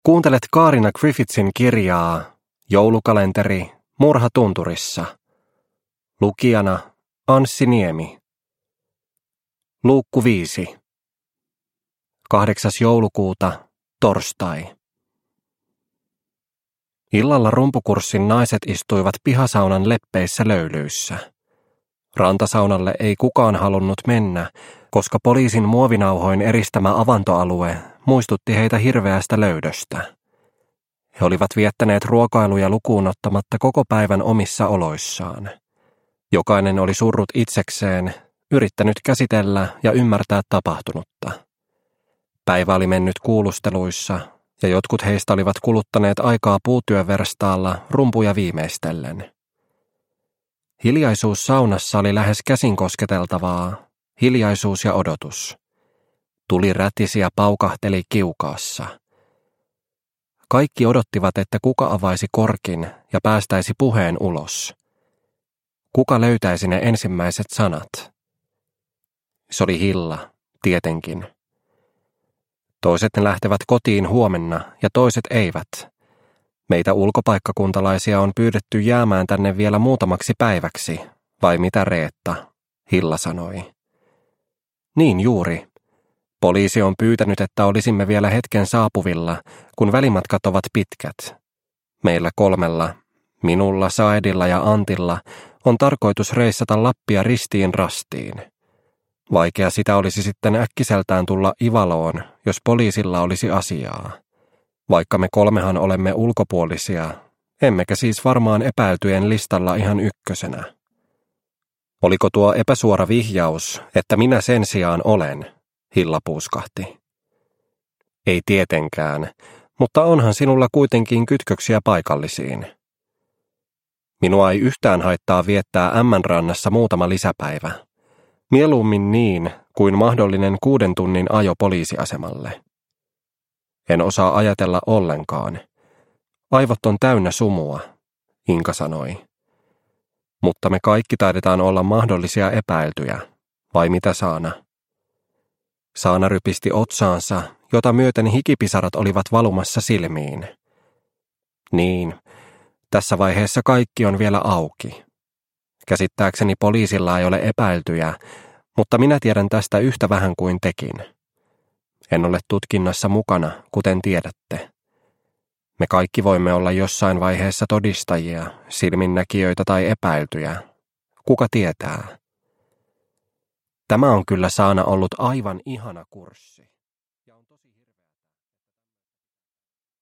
Kuuntelet Kaarina Griffithsin kirjaa Joulukalenteri Murha tunturissa. Lukijana Anssi Niemi. Luukku 5. 8. joulukuuta, torstai. Illalla rumpukurssin naiset istuivat pihasaunan leppeissä löylyissä. Rantasaunalle ei kukaan halunnut mennä, koska poliisin muovinauhoin eristämä avantoalue muistutti heitä hirveästä löydöstä. He olivat viettäneet ruokailuja lukuun ottamatta koko päivän omissa oloissaan. Jokainen oli surrut itsekseen, yrittänyt käsitellä ja ymmärtää tapahtunutta. Päivä oli mennyt kuulusteluissa, ja jotkut heistä olivat kuluttaneet aikaa puutyöverstaalla rumpuja viimeistellen. Hiljaisuus saunassa oli lähes käsin kosketeltavaa, hiljaisuus ja odotus. Tuli rätisi ja paukahteli kiukaassa. Kaikki odottivat, että kuka avaisi korkin ja päästäisi puheen ulos. Kuka löytäisi ne ensimmäiset sanat? Se oli Hilla, tietenkin. Toiset ne lähtevät kotiin huomenna ja toiset eivät. Meitä ulkopaikkakuntalaisia on pyydetty jäämään tänne vielä muutamaksi päiväksi, vai mitä Reetta? Hilla sanoi. Niin juuri. Poliisi on pyytänyt, että olisimme vielä hetken saapuvilla, kun välimatkat ovat pitkät. Meillä 3, minulla, Saedilla ja Antilla, on tarkoitus reissata Lappia ristiin rastiin. Vaikea sitä olisi sitten äkkiseltään tulla Ivaloon, jos poliisilla olisi asiaa. Vaikka me 3 olemme ulkopuolisia, emmekä siis varmaan epäiltyjen listalla ihan ykkösenä. Oliko tuo epäsuora vihjaus, että minä sen sijaan olen? Hilla puuskahti. Ei tietenkään, mutta onhan sinulla kuitenkin kytköksiä paikallisiin. Minua ei yhtään haittaa viettää Ämmänrannassa muutama lisäpäivä. Mieluummin niin kuin mahdollinen 6 tunnin ajo poliisiasemalle. En osaa ajatella ollenkaan. Aivot on täynnä sumua, Inka sanoi. Mutta me kaikki taidetaan olla mahdollisia epäiltyjä, vai mitä Saana? Saana rypisti otsaansa, jota myöten hikipisarat olivat valumassa silmiin. Niin, tässä vaiheessa kaikki on vielä auki. Käsittääkseni poliisilla ei ole epäiltyjä, mutta minä tiedän tästä yhtä vähän kuin tekin. En ole tutkinnassa mukana, kuten tiedätte. Me kaikki voimme olla jossain vaiheessa todistajia, silminnäkijöitä tai epäiltyjä. Kuka tietää? Tämä on kyllä Saana ollut aivan ihana kurssi.